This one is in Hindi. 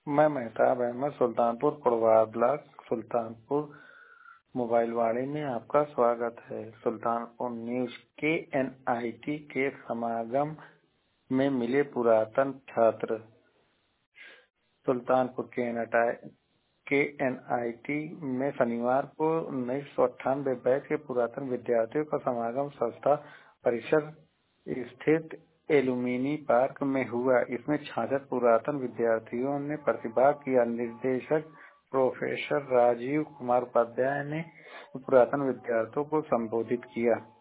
मैं मेहताब अहमद सुल्तानपुर पड़वार ब्लॉक सुल्तानपुर मोबाइल वाणी में आपका स्वागत है। सुल्तानपुर न्यूज के एनआईटी के समागम में मिले पुरातन छात्र। सुल्तानपुर के एनआईटी में शनिवार को 1998 बैच के पुरातन विद्यार्थियों का समागम संस्था परिसर स्थित एलुमिनी पार्क में हुआ। इसमें 66 पुरातन विद्यार्थियों ने प्रतिभाग किया। निर्देशक प्रोफेसर राजीव कुमार उपाध्याय ने पुरातन विद्यार्थियों को संबोधित किया।